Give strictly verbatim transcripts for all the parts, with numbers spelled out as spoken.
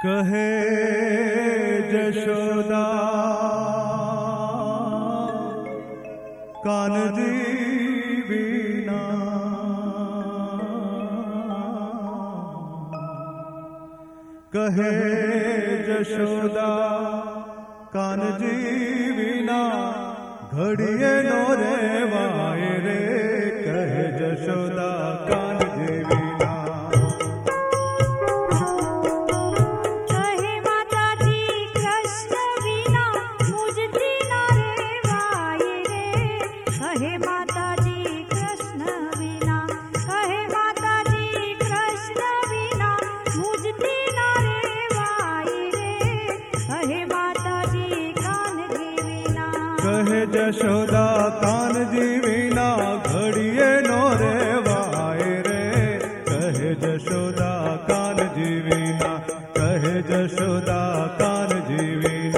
कहे जशोदा कानजी वीणा, कहे जशोदा कानजी वीणा, घड़िए नो रे वाए रे, कहे जशोदा कानजी वीणा। कहे माता जी कृष्ण वीणा, मुझती ना रे वाए रे, कहे माता जी कृष्ण वीणा, कहे माता जी कृष्ण वीणा, मुझती ना रे वाए रे, कहे माता जी कानजी वीणा। कहे जशोदा कानजी वीणा, घड़िए नो रे वाए रे, कहे जशोदा कानजी वीणा, कहे जशोदा कानजी वीणा।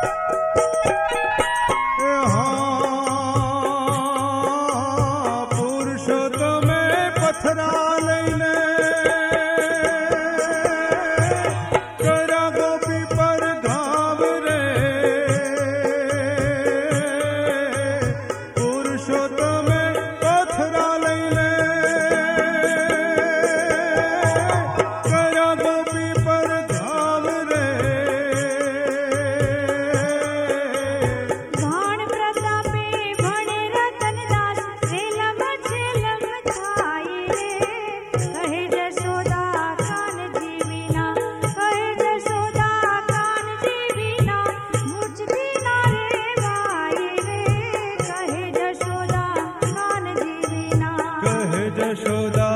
यशोदा